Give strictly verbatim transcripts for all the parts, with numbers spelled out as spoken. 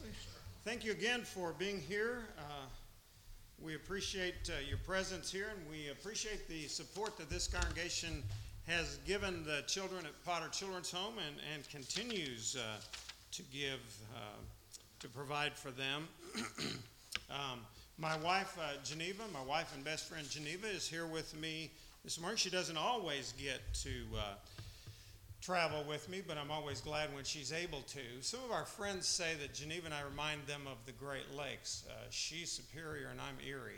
Thank you again for being here. Uh, we appreciate uh, your presence here, and we appreciate the support that this congregation has given the children at Potter Children's Home and, and continues uh, to give, uh, to provide for them. um, my wife, uh, Geneva, my wife and best friend Geneva is here with me this morning. She doesn't always get to uh, travel with me, but I'm always glad when she's able to. Some of our friends say that Geneva and I remind them of the Great Lakes. Uh, she's Superior and I'm Erie.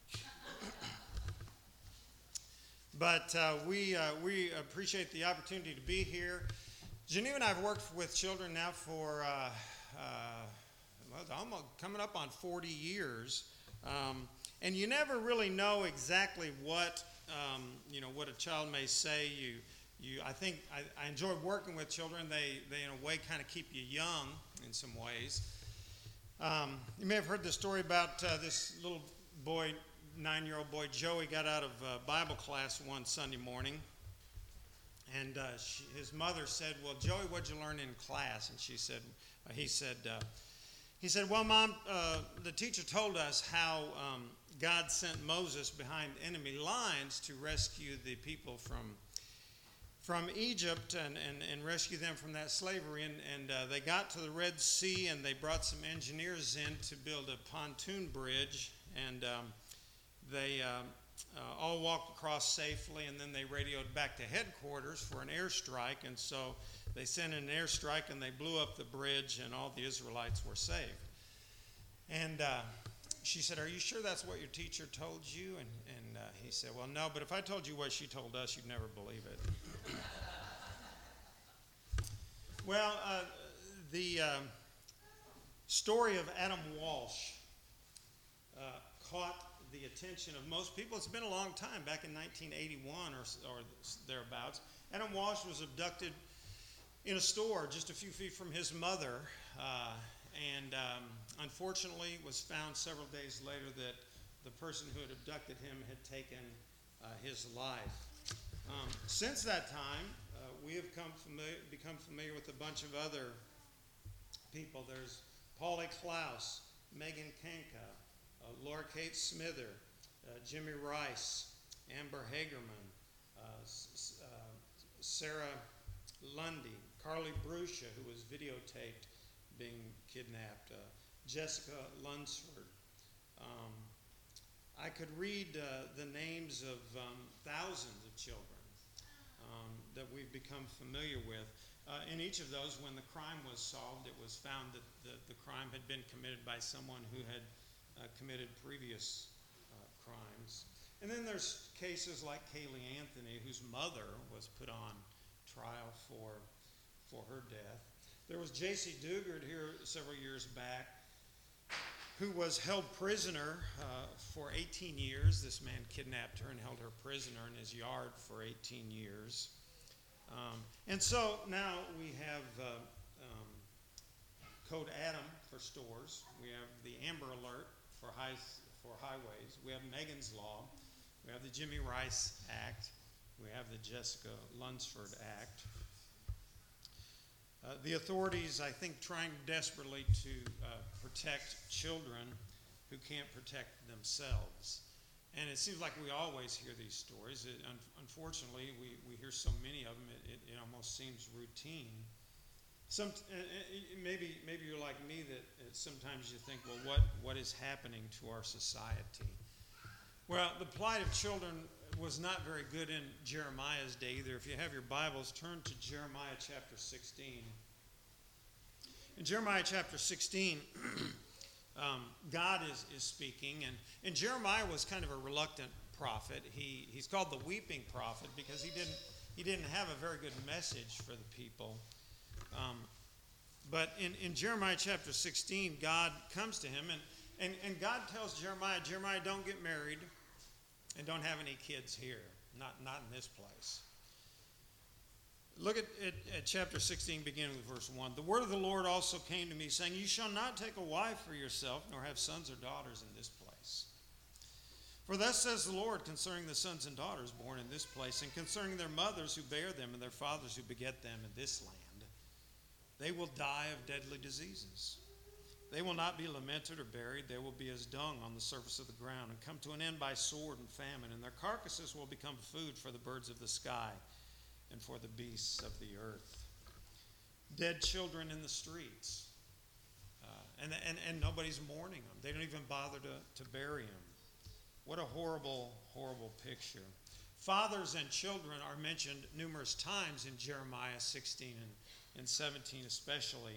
But uh, we uh, we appreciate the opportunity to be here. Geneva and I have worked with children now for uh, uh, well, almost coming up on forty years, um, and you never really know exactly what um, you know what a child may say. You You, I think I, I enjoy working with children. They, they in a way, kind of keep you young in some ways. Um, you may have heard the story about uh, this little boy, nine-year-old boy, Joey, got out of uh, Bible class one Sunday morning. And uh, she, his mother said, well, Joey, what'd you learn in class? And she said, uh, he said, uh, he said, well, Mom, uh, the teacher told us how um, God sent Moses behind enemy lines to rescue the people from from Egypt and, and, and rescue them from that slavery. And, and uh, they got to the Red Sea, and they brought some engineers in to build a pontoon bridge. And um, they uh, uh, all walked across safely, and then they radioed back to headquarters for an airstrike. And so they sent an airstrike, and they blew up the bridge, and all the Israelites were saved. And uh, she said, are you sure that's what your teacher told you? And, and uh, he said, well, no, but if I told you what she told us, you'd never believe it. Well, uh, the uh, story of Adam Walsh uh, caught the attention of most people. It's been a long time, back in nineteen eighty-one or, or thereabouts. Adam Walsh was abducted in a store just a few feet from his mother, uh, and um, unfortunately was found several days later that the person who had abducted him had taken uh, his life. Um, since that time, uh, we have come familiar, become familiar with a bunch of other people. There's Paulie Klaus, Megan Kanka, uh, Laura Kate Smither, uh, Jimmy Rice, Amber Hagerman, uh, S- uh, Sarah Lundy, Carly Bruscia, who was videotaped being kidnapped, uh, Jessica Lunsford. Um, I could read uh, the names of um, thousands of children um, that we've become familiar with. Uh, in each of those, when the crime was solved, it was found that the, the crime had been committed by someone who had uh, committed previous uh, crimes. And then there's cases like Kaylee Anthony, whose mother was put on trial for, for her death. There was J C Dugard here several years back, who was held prisoner uh, for eighteen years. This man kidnapped her and held her prisoner in his yard for eighteen years. Um, and so now we have uh, um, Code Adam for stores. We have the Amber Alert for, high, for highways. We have Megan's Law. We have the Jimmy Rice Act. We have the Jessica Lunsford Act. Uh, the authorities, I think, trying desperately to uh, protect children who can't protect themselves. And it seems like we always hear these stories. It, un- unfortunately, we, we hear so many of them, it, it, it almost seems routine. Some, uh, maybe, maybe you're like me, that uh, sometimes you think, well, what, what is happening to our society? Well, the plight of children was not very good in Jeremiah's day either. If you have your Bibles, turn to Jeremiah chapter sixteen. In Jeremiah chapter sixteen, um, God is, is speaking, and, and Jeremiah was kind of a reluctant prophet. He he's called the weeping prophet because he didn't he didn't have a very good message for the people. Um, but in, in Jeremiah chapter sixteen, God comes to him, and, and, and God tells Jeremiah, Jeremiah, don't get married. And don't have any kids here, not, not in this place. Look at, at, at chapter sixteen, beginning with verse one. The word of the Lord also came to me, saying, you shall not take a wife for yourself, nor have sons or daughters in this place. For thus says the Lord concerning the sons and daughters born in this place, and concerning their mothers who bear them, and their fathers who beget them in this land. They will die of deadly diseases. They will not be lamented or buried. They will be as dung on the surface of the ground and come to an end by sword and famine. And their carcasses will become food for the birds of the sky and for the beasts of the earth. Dead children in the streets. Uh, and, and, and nobody's mourning them. They don't even bother to, to bury them. What a horrible, horrible picture. Fathers and children are mentioned numerous times in Jeremiah sixteen and, and seventeen especially.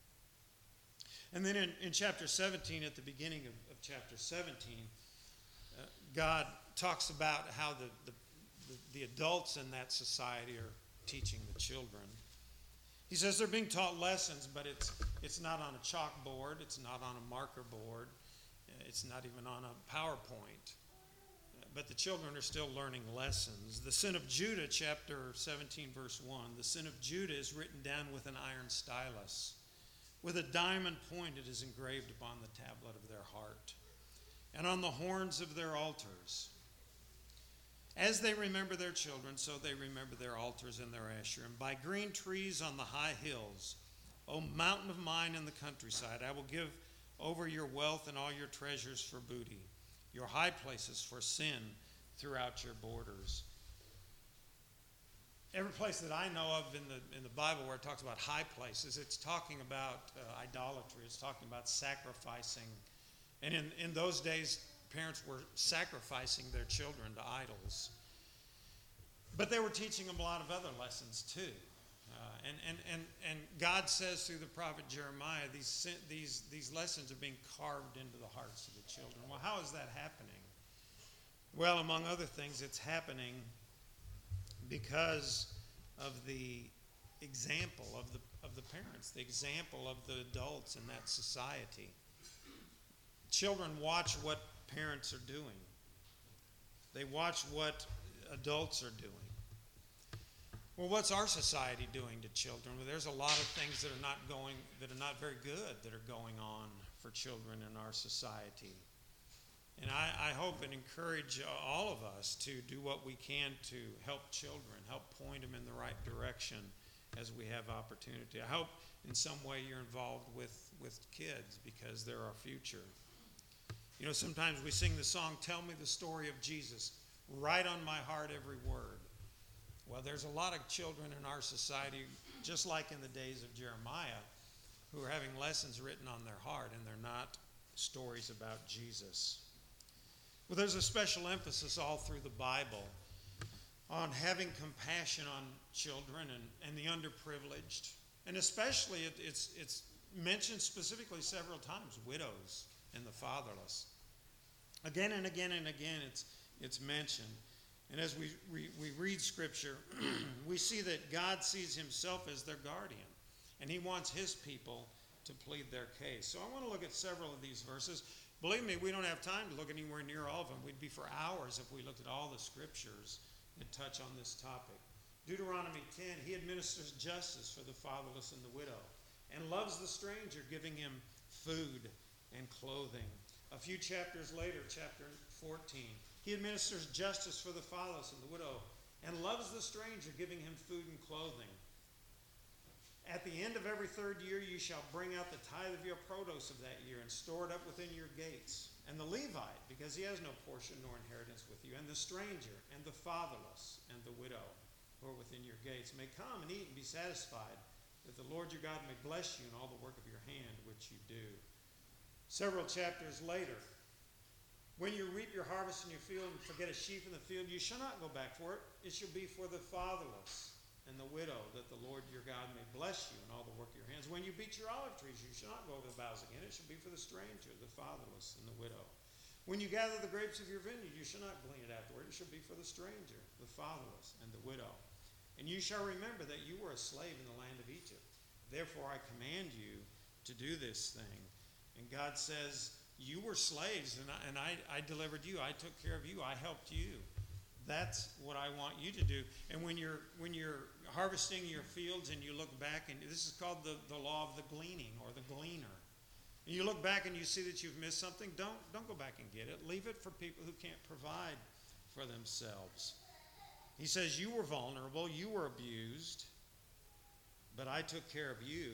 And then in, in chapter seventeen, at the beginning of, of chapter seventeen, uh, God talks about how the, the, the, the adults in that society are teaching the children. He says they're being taught lessons, but it's, it's not on a chalkboard, it's not on a marker board, it's not even on a PowerPoint. But the children are still learning lessons. The sin of Judah, chapter seventeen, verse one, the sin of Judah is written down with an iron stylus. With a diamond point it is engraved upon the tablet of their heart and on the horns of their altars. As they remember their children, so they remember their altars and their Asher. And by green trees on the high hills, O mountain of mine in the countryside, I will give over your wealth and all your treasures for booty, your high places for sin throughout your borders. Every place that I know of in the in the Bible where it talks about high places, it's talking about uh, idolatry. It's talking about sacrificing. And in, in those days, parents were sacrificing their children to idols. But they were teaching them a lot of other lessons too. Uh, and, and, and, and God says through the prophet Jeremiah, these, these, these lessons are being carved into the hearts of the children. Well, how is that happening? Well, among other things, it's happening because of the example of the, of the parents, the example of the adults in that society. Children watch what parents are doing. They watch what adults are doing. Well, what's our society doing to children? Well, there's a lot of things that are not going, that are not very good that are going on for children in our society. And I, I hope and encourage all of us to do what we can to help children, help point them in the right direction as we have opportunity. I hope in some way you're involved with, with kids because they're our future. You know, sometimes we sing the song, Tell Me the Story of Jesus, right on my heart every word. Well, there's a lot of children in our society, just like in the days of Jeremiah, who are having lessons written on their heart, and they're not stories about Jesus. Well, there's a special emphasis all through the Bible on having compassion on children and, and the underprivileged. And especially it, it's, it's mentioned specifically several times, widows and the fatherless. Again and again and again it's, it's mentioned. And as we, we, we read Scripture, we see that God sees himself as their guardian, and he wants his people to plead their case. So I want to look at several of these verses. Believe me, we don't have time to look anywhere near all of them. We'd be for hours if we looked at all the Scriptures that touch on this topic. Deuteronomy ten, he administers justice for the fatherless and the widow, and loves the stranger, giving him food and clothing. A few chapters later, chapter fourteen, he administers justice for the fatherless and the widow and loves the stranger, giving him food and clothing. At the end of every third year, you shall bring out the tithe of your produce of that year and store it up within your gates. And the Levite, because he has no portion nor inheritance with you, and the stranger and the fatherless and the widow who are within your gates may come and eat and be satisfied, that the Lord your God may bless you in all the work of your hand which you do. Several chapters later, when you reap your harvest in your field and forget a sheaf in the field, you shall not go back for it. It shall be for the fatherless and the widow, that the Lord your God may bless you in all the work of your hands. When you beat your olive trees, you shall not go over the boughs again. It shall be for the stranger, the fatherless, and the widow. When you gather the grapes of your vineyard, you shall not glean it afterward. It shall be for the stranger, the fatherless, and the widow. And you shall remember that you were a slave in the land of Egypt. Therefore I command you to do this thing. And God says, you were slaves, and I, and I, I delivered you. I took care of you. I helped you. That's what I want you to do. And when you're when you're harvesting your fields and you look back, and this is called the, the law of the gleaning or the gleaner. And you look back and you see that you've missed something, don't, don't go back and get it. Leave it for people who can't provide for themselves. He says, you were vulnerable, you were abused, but I took care of you.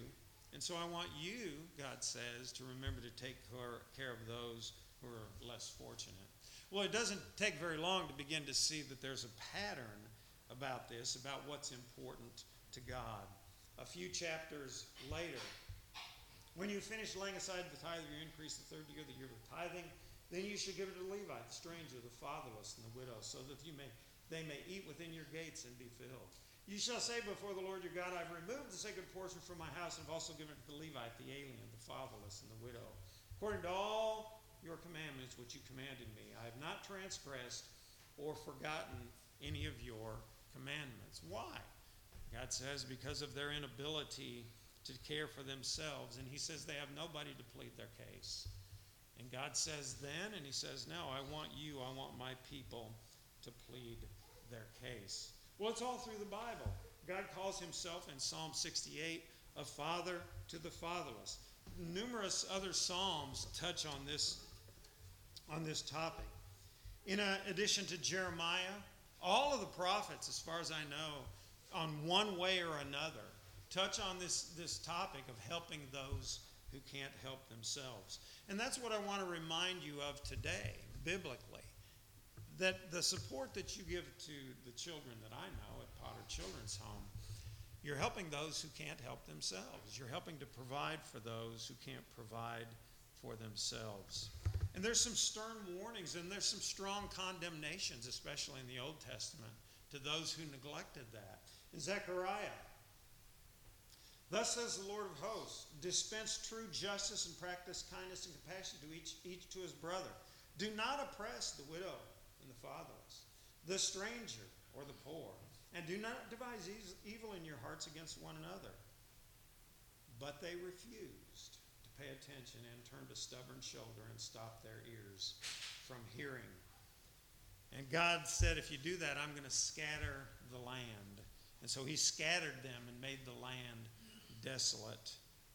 And so I want you, God says, to remember to take care of those who are less fortunate. Well, it doesn't take very long to begin to see that there's a pattern about this, about what's important to God. A few chapters later, when you finish laying aside the tithe of your increase, the third year, the year of tithing, then you should give it to the Levite, the stranger, the fatherless, and the widow, so that you may they may eat within your gates and be filled. You shall say before the Lord your God, I've removed the sacred portion from my house, and have also given it to the Levite, the alien, the fatherless, and the widow, according to all your commandments which you commanded me. I have not transgressed or forgotten any of your commandments. Why? God says because of their inability to care for themselves. And he says they have nobody to plead their case. And God says then, and he says, no, I want you, I want my people to plead their case. Well, it's all through the Bible. God calls himself in Psalm sixty-eight a father to the fatherless. Numerous other psalms touch on this, on this topic. In addition to Jeremiah, all of the prophets, as far as I know, on one way or another, touch on this, this topic of helping those who can't help themselves. And that's what I want to remind you of today, biblically. That the support that you give to the children that I know at Potter Children's Home, you're helping those who can't help themselves. You're helping to provide for those who can't provide for themselves. And there's some stern warnings and there's some strong condemnations, especially in the Old Testament, to those who neglected that. In Zechariah, thus says the Lord of hosts, dispense true justice and practice kindness and compassion to each, each to his brother. Do not oppress the widow and the fatherless, the stranger or the poor, and do not devise evil in your hearts against one another. But they refused to pay attention and turned a stubborn shoulder and stopped their ears from hearing. And God said, if you do that, I'm going to scatter the land. And so he scattered them and made the land desolate.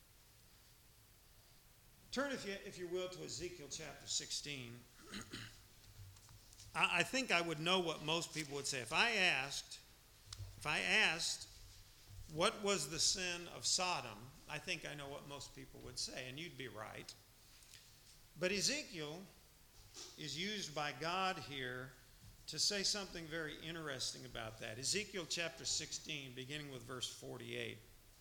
Turn, if you, if you will, to Ezekiel chapter sixteen. I, I think I would know what most people would say. If I asked, if I asked, what was the sin of Sodom, I think I know what most people would say, and you'd be right. But Ezekiel is used by God here to say something very interesting about that. Ezekiel chapter sixteen, beginning with verse forty-eight.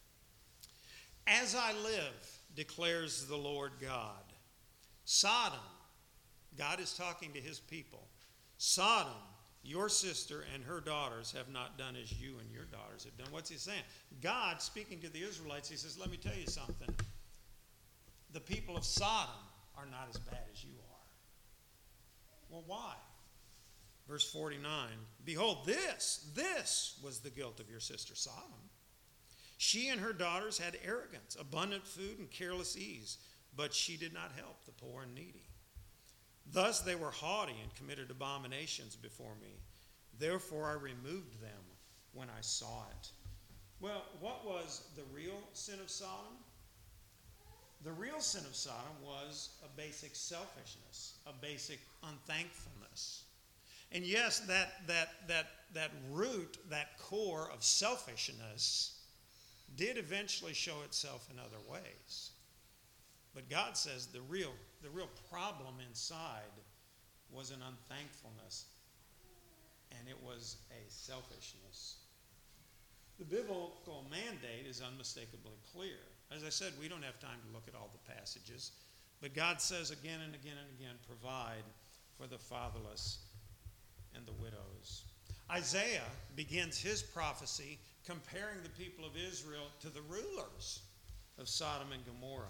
As I live, declares the Lord God, Sodom, God is talking to his people, Sodom, your sister and her daughters have not done as you and your daughters have done. What's he saying? God, speaking to the Israelites, he says, let me tell you something. The people of Sodom are not as bad as you are. Well, why? Verse forty-nine, behold, this, this was the guilt of your sister Sodom. She and her daughters had arrogance, abundant food, and careless ease, but she did not help the poor and needy. Thus they were haughty and committed abominations before me. Therefore I removed them when I saw it. Well, what was the real sin of Sodom? The real sin of Sodom was a basic selfishness, a basic unthankfulness. And yes, that, that, that, that root, that core of selfishness did eventually show itself in other ways. But God says the real, the real problem inside was an unthankfulness, and it was a selfishness. The biblical mandate is unmistakably clear. As I said, we don't have time to look at all the passages, but God says again and again and again, provide for the fatherless and the widows. Isaiah begins his prophecy comparing the people of Israel to the rulers of Sodom and Gomorrah.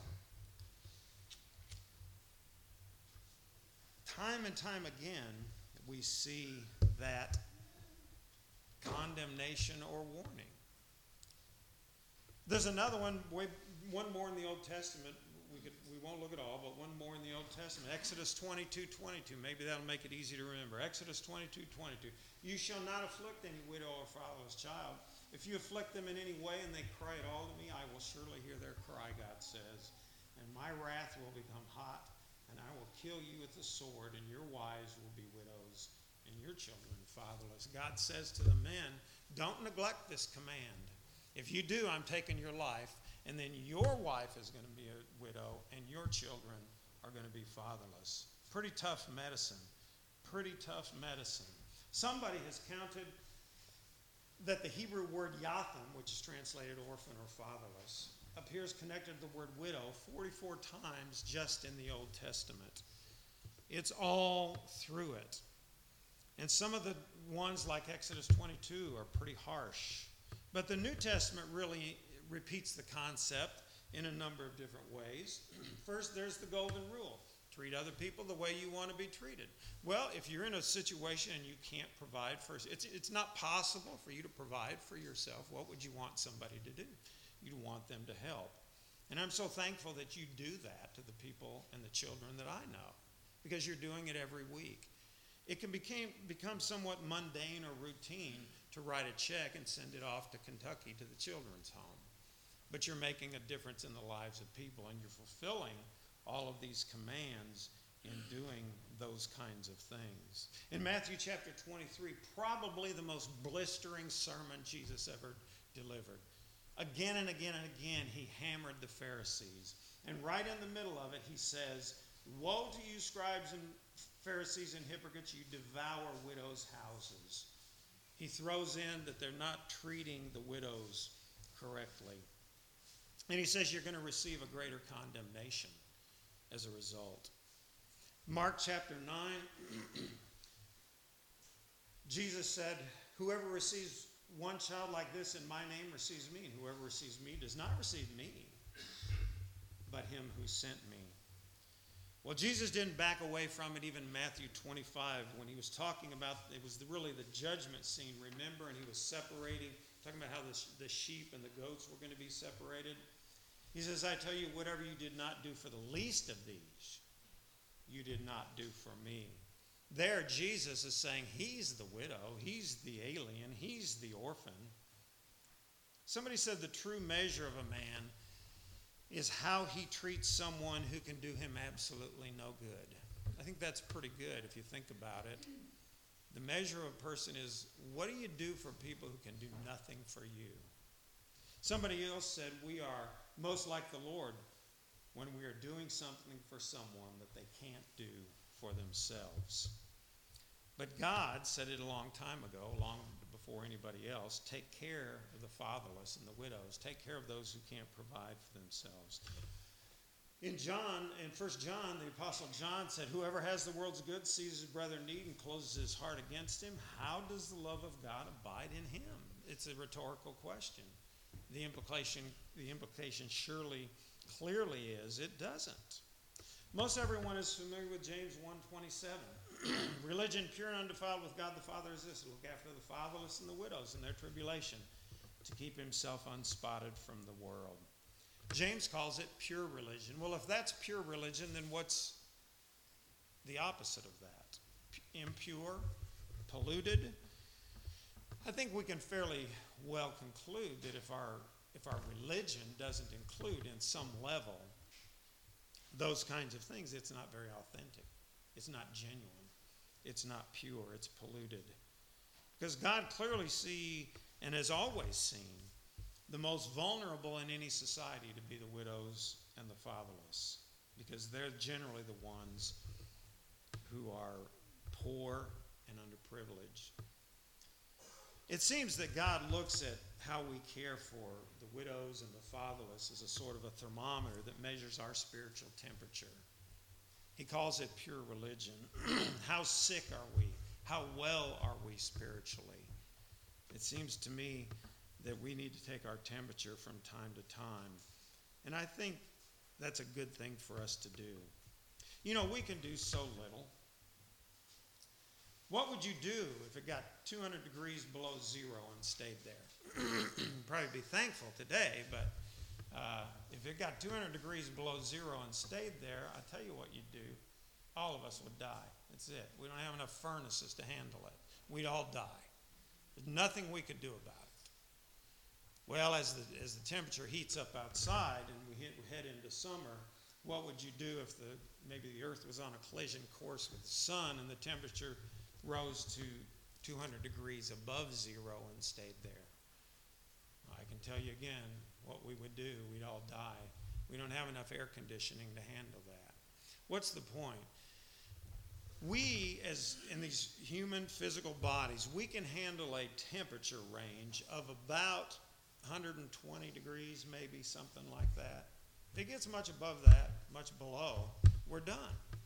Time and time again, we see that condemnation or warning. There's another one, one more in the Old Testament. We could, we won't look at all, but one more in the Old Testament. Exodus twenty-two twenty-two. Maybe that'll make it easy to remember. Exodus twenty-two twenty-two. You shall not afflict any widow or fatherless child. If you afflict them in any way and they cry at all to me, I will surely hear their cry, God says. And my wrath will become hot, and I will kill you with the sword, and your wives will be widows, and your children fatherless. God says to the men, don't neglect this command. If you do, I'm taking your life. and then your wife is going to be a widow, and your children are going to be fatherless. Pretty tough medicine. Pretty tough medicine. Somebody has counted that the Hebrew word yatham, which is translated orphan or fatherless, appears connected to the word widow forty-four times just in the Old Testament. It's all through it. And some of the ones like Exodus twenty-two are pretty harsh. But the New Testament really repeats the concept in a number of different ways. First, there's the golden rule. Treat other people the way you want to be treated. Well, if you're in a situation and you can't provide for, it's, it's not possible for you to provide for yourself, what would you want somebody to do? You'd want them to help. And I'm so thankful that you do that to the people and the children that I know, because you're doing it every week. It can became, become somewhat mundane or routine to write a check and send it off to Kentucky to the children's home. But you're making a difference in the lives of people, and you're fulfilling all of these commands in doing those kinds of things. In Matthew chapter twenty-three, probably the most blistering sermon Jesus ever delivered. Again and again and again, he hammered the Pharisees. And right in the middle of it, he says, "Woe to you, scribes and Pharisees and hypocrites, you devour widows' houses." He throws in that they're not treating the widows correctly. And he says you're going to receive a greater condemnation as a result. Mark chapter nine, Jesus said, "Whoever receives one child like this in my name receives me, and whoever receives me does not receive me, but him who sent me." Well, Jesus didn't back away from it even in Matthew twenty-five when he was talking about, it was really the judgment scene, remember, and he was separating, talking about how the, the sheep and the goats were going to be separated. He says, "I tell you, whatever you did not do for the least of these, you did not do for me." There, Jesus is saying he's the widow, he's the alien, he's the orphan. Somebody said the true measure of a man is how he treats someone who can do him absolutely no good. I think that's pretty good if you think about it. The measure of a person is, what do you do for people who can do nothing for you? Somebody else said we are most like the Lord when we are doing something for someone that they can't do for themselves. But God said it a long time ago, long before anybody else, take care of the fatherless and the widows. Take care of those who can't provide for themselves. In John, in First John, the Apostle John said, "Whoever has the world's goods sees his brother in need and closes his heart against him. How does the love of God abide in him?" It's a rhetorical question. The implication, the implication surely, clearly is it doesn't. Most everyone is familiar with James one twenty-seven. Religion pure and undefiled with God the Father is this: to look after the fatherless and the widows in their tribulation, to keep himself unspotted from the world. James calls it pure religion. Well, if that's pure religion, then what's the opposite of that? P- impure, polluted? I think we can fairly well conclude that if our if our religion doesn't include in some level those kinds of things, it's not very authentic. It's not genuine. It's not pure. It's polluted. Because God clearly sees and has always seen the most vulnerable in any society to be the widows and the fatherless, because they're generally the ones who are poor and underprivileged. It seems that God looks at how we care for the widows and the fatherless as a sort of a thermometer that measures our spiritual temperature. He calls it pure religion. How sick are we? How well are we spiritually? It seems to me that we need to take our temperature from time to time. And I think that's a good thing for us to do. You know, we can do so little. What would you do if it got two hundred degrees below zero and stayed there? Probably be thankful today, but uh, if it got two hundred degrees below zero and stayed there, I tell you what you'd do. All of us would die. That's it. We don't have enough furnaces to handle it. We'd all die. There's nothing we could do about it. Well, as the, as the temperature heats up outside and we, hit, we head into summer, what would you do if the maybe the earth was on a collision course with the sun and the temperature rose to two hundred degrees above zero and stayed there? I can tell you again, what we would do. We'd all die. We don't have enough air conditioning to handle that. What's the point? We, as in these human physical bodies, we can handle a temperature range of about one hundred twenty degrees, maybe something like that. If it gets much above that, much below, we're done.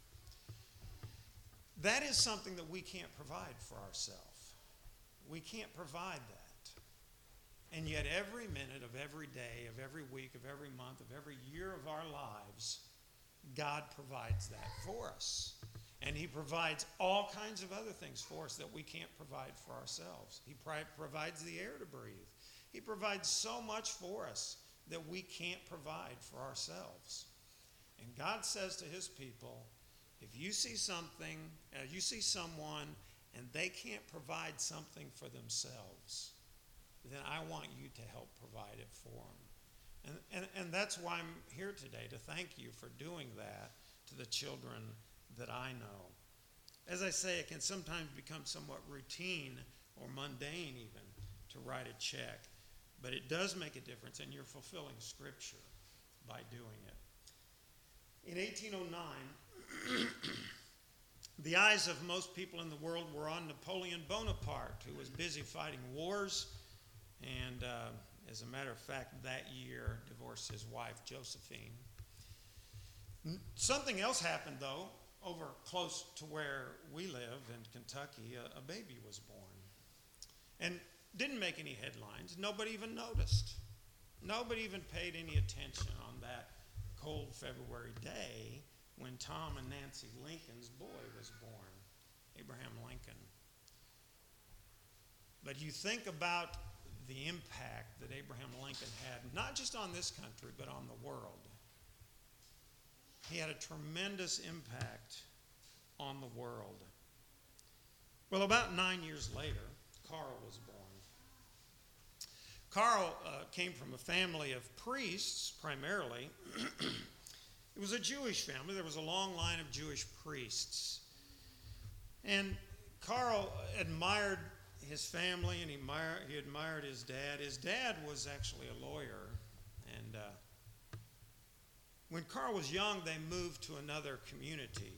That is something that we can't provide for ourselves. We can't provide that. And yet every minute of every day, of every week, of every month, of every year of our lives, God provides that for us. And he provides all kinds of other things for us that we can't provide for ourselves. He pri- provides the air to breathe. He provides so much for us that we can't provide for ourselves. And God says to his people, if you see something, uh, you see someone, and they can't provide something for themselves, then I want you to help provide it for them. And, and, and that's why I'm here today, to thank you for doing that to the children that I know. As I say, it can sometimes become somewhat routine or mundane even to write a check, but it does make a difference, and you're fulfilling Scripture by doing it. In eighteen oh nine, the eyes of most people in the world were on Napoleon Bonaparte, who was busy fighting wars, and uh, as a matter of fact, that year divorced his wife, Josephine. Something else happened, though. Over close to where we live in Kentucky, a, a baby was born. And didn't make any headlines. Nobody even noticed. Nobody even paid any attention on that cold February day when Tom and Nancy Lincoln's boy was born, Abraham Lincoln. But you think about the impact that Abraham Lincoln had, not just on this country, but on the world. He had a tremendous impact on the world. Well, about nine years later, Carl was born. Carl uh, came from a family of priests, primarily. It was a Jewish family. There was a long line of Jewish priests. And Carl admired his family, and he admired, he admired his dad. His dad was actually a lawyer, and uh, when Carl was young, they moved to another community.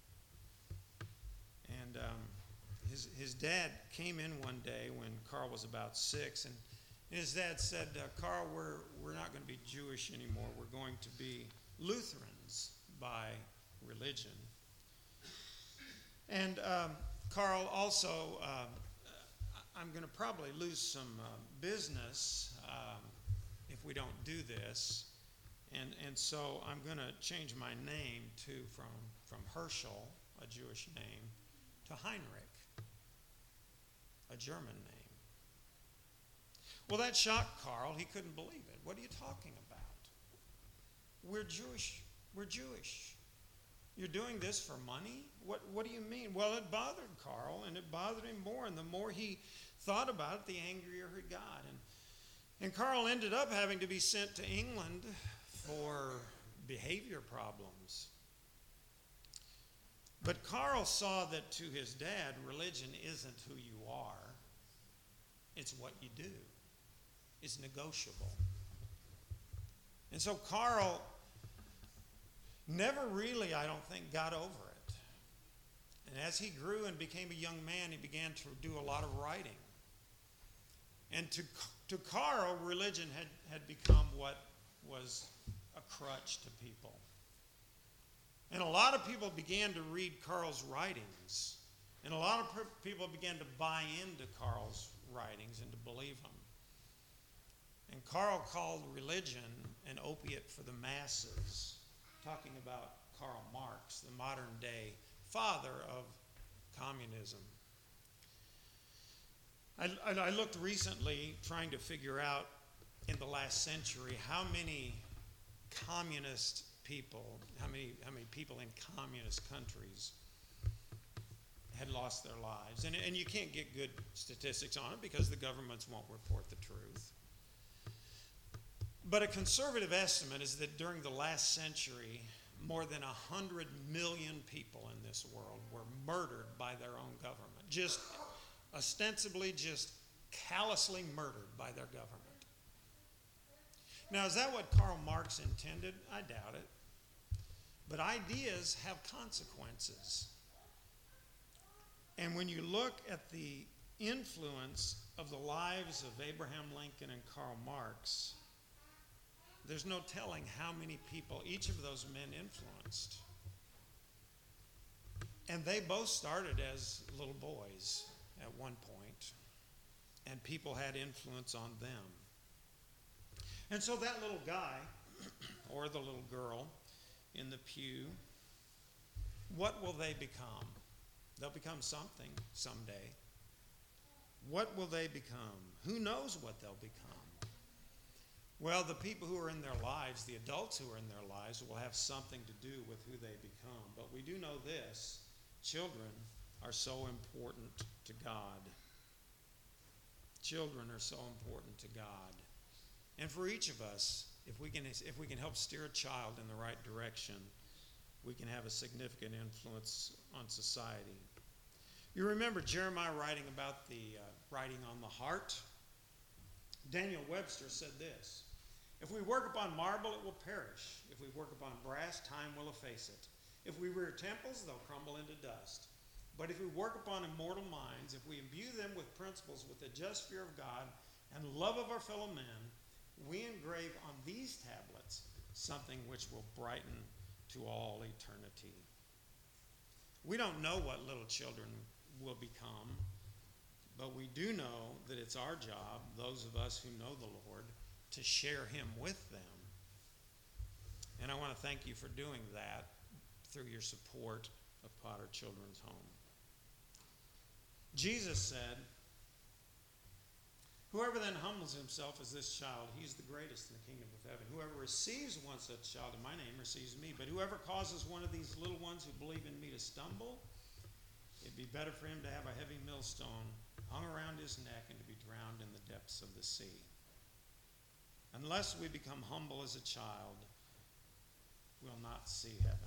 And um, his, his dad came in one day when Carl was about six, and his dad said, uh, Carl, we're, we're not going to be Jewish anymore. We're going to be Lutherans by religion. And um, Carl also, um, I'm going to probably lose some uh, business um, if we don't do this. And, and so I'm going to change my name to from, from Herschel, a Jewish name, to Heinrich, a German name. Well, that shocked Carl. He couldn't believe it. What are you talking about? We're Jewish. We're Jewish. You're doing this for money? What, what do you mean? Well, it bothered Carl, and it bothered him more. And the more he thought about it, the angrier he got. And, and Carl ended up having to be sent to England for behavior problems. But Carl saw that to his dad, religion isn't who you are. It's what you do. It's negotiable. And so Carl never really, I don't think, got over it. And as he grew and became a young man, he began to do a lot of writing. And to, to Carl, religion had, had become what was a crutch to people. And a lot of people began to read Carl's writings. And a lot of people began to buy into Carl's writings and to believe them. And Carl called religion an opiate for the masses, talking about Karl Marx, the modern day father of communism. I, I, I looked recently trying to figure out in the last century how many communist people, how many, how many people in communist countries had lost their lives. And, and you can't get good statistics on it because the governments won't report the truth. But a conservative estimate is that during the last century, more than one hundred million people in this world were murdered by their own government. Just ostensibly, just callously murdered by their government. Now, is that what Karl Marx intended? I doubt it. But ideas have consequences. And when you look at the influence of the lives of Abraham Lincoln and Karl Marx, there's no telling how many people each of those men influenced. And they both started as little boys at one point, and people had influence on them. And so that little guy, or the little girl in the pew, what will they become? They'll become something someday. What will they become? Who knows what they'll become? Well, the people who are in their lives, the adults who are in their lives, will have something to do with who they become. But we do know this: children are so important to God. Children are so important to God. And for each of us, if we can, if we can help steer a child in the right direction, we can have a significant influence on society. You remember Jeremiah writing about the uh, writing on the heart? Daniel Webster said this: if we work upon marble, it will perish. If we work upon brass, time will efface it. If we rear temples, they'll crumble into dust. But if we work upon immortal minds, if we imbue them with principles, with the just fear of God and love of our fellow men, we engrave on these tablets something which will brighten to all eternity. We don't know what little children will become, but we do know that it's our job, those of us who know the Lord, to share him with them. And I want to thank you for doing that through your support of Potter Children's Home. Jesus said, whoever then humbles himself as this child, he is the greatest in the kingdom of heaven. Whoever receives one such child in my name receives me. But whoever causes one of these little ones who believe in me to stumble, it'd be better for him to have a heavy millstone hung around his neck and to be drowned in the depths of the sea. Unless we become humble as a child, we'll not see heaven.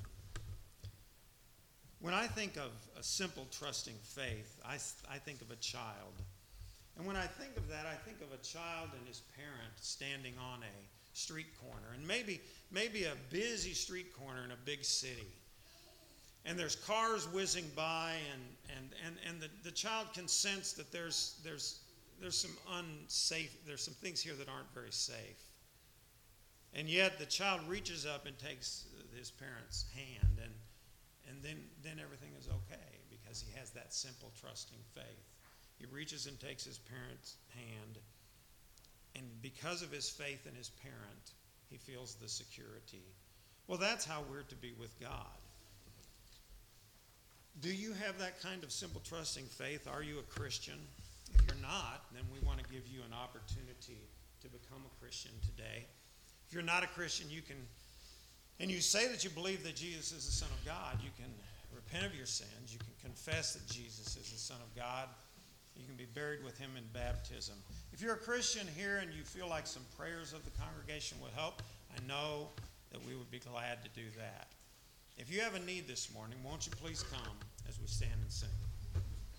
When I think of a simple, trusting faith, I, I think of a child. And when I think of that, I think of a child and his parent standing on a street corner, and maybe, maybe a busy street corner in a big city. And there's cars whizzing by, and, and, and, and the, the child can sense that there's, there's, there's some unsafe, there's some things here that aren't very safe. And yet the child reaches up and takes his parent's hand, and, and then, then everything is okay because he has that simple, trusting faith. He reaches and takes his parent's hand, and because of his faith in his parent, he feels the security. Well, that's how we're to be with God. Do you have that kind of simple, trusting faith? Are you a Christian? If you're not, then we want to give you an opportunity to become a Christian today. If you're not a Christian, you can, and you say that you believe that Jesus is the Son of God, you can repent of your sins. You can confess that Jesus is the Son of God. You can be buried with him in baptism. If you're a Christian here and you feel like some prayers of the congregation would help, I know that we would be glad to do that. If you have a need this morning, won't you please come as we stand and sing?